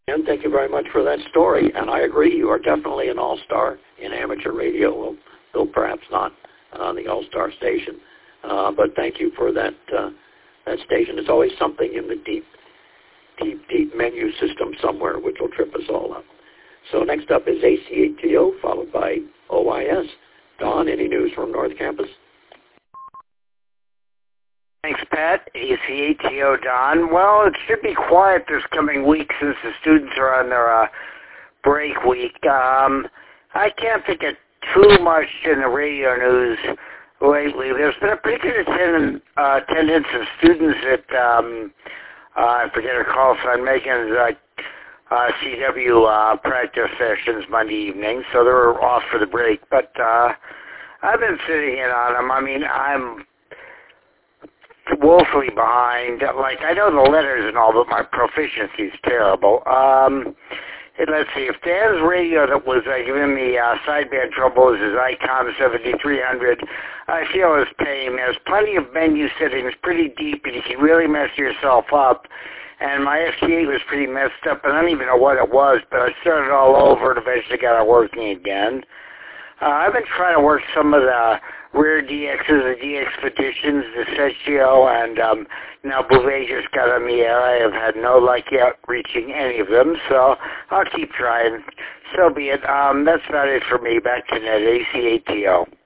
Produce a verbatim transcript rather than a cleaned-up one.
And thank you very much for that story. And I agree, you are definitely an all-star in amateur radio, well, though perhaps not on the all-star station. Uh, but thank you for that uh, that station. There's always something in the deep, deep, deep menu system somewhere which will trip us all up. So next up is A C A T O, followed by O I S. Don, any news from North Campus? Thanks, Pat. A C A T O, Don. Well, it should be quiet this coming week since the students are on their uh, break week. Um, I can't think of too much in the radio news lately. There's been a pretty good attendance, uh, attendance of students at, um, uh, I forget her call sign, Megan's uh, uh, C W uh, practice sessions Monday evening, so they're off for the break. But uh, I've been sitting in on them. I mean, I'm woefully behind. Like, I know the letters and all, but my proficiency is terrible. Um, and let's see, if Dan's radio that was uh, giving me uh, sideband trouble is his ICOM seventy-three hundred, I feel his pain. There's plenty of menu settings, pretty deep, and you can really mess yourself up. And my F T eight was pretty messed up, and I don't even know what it was, but I started all over and eventually got it working again. Uh, I've been trying to work some of the rare D Xs, the D X petitions, the Secchio, and um, now Bouvet just got on the air. I have had no luck yet reaching any of them, so I'll keep trying. So be it. Um, that's about it for me. Back to net, A C A T O.